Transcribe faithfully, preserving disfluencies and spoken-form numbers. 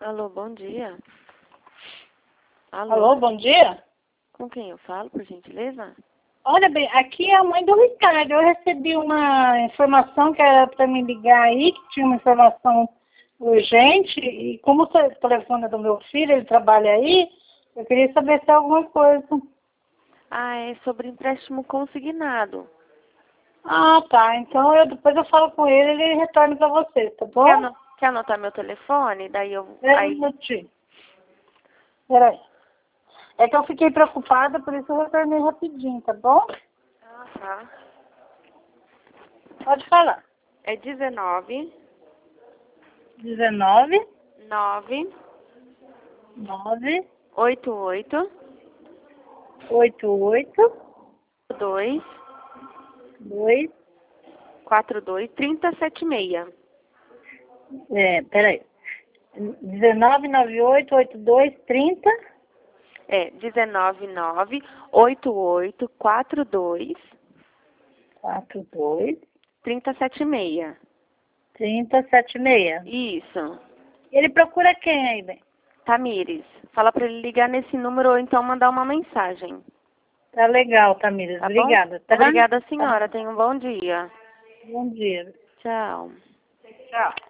Alô, bom dia. Alô? Alô, bom dia. Com quem eu falo, por gentileza? Olha bem, aqui é a mãe do Ricardo. Eu recebi uma informação que era para me ligar aí, que tinha uma informação urgente, e como o telefone é do meu filho, ele trabalha aí, eu queria saber se é alguma coisa. Ah, é sobre empréstimo consignado. Ah, tá. Então eu, depois eu falo com ele e ele retorna para você, tá bom? Quer, ano- quer anotar meu telefone? Daí eu... Pera um Aí... minutinho. Peraí. É que eu fiquei preocupada, por isso eu retornei rapidinho, tá bom? Ah, tá. Pode falar. É dezenove, dezenove, nove, nove, oito oito, oito oito, dois, dois, quatro dois, trinta sete seis. é, peraí. dezenove, noventa e oito, oitenta e dois, trinta. É, dezenove, nove, oito oito, quatro dois, quatro dois, trinta sete seis. trinta, setenta e seis. Isso. Ele procura quem aí, bem? Tamires, fala pra ele ligar nesse número ou então mandar uma mensagem. Tá legal, Tamires. Tá bom? Obrigada, tá? Obrigada, Tá. senhora. Tenha um bom dia. Bom dia. Tchau. Tchau.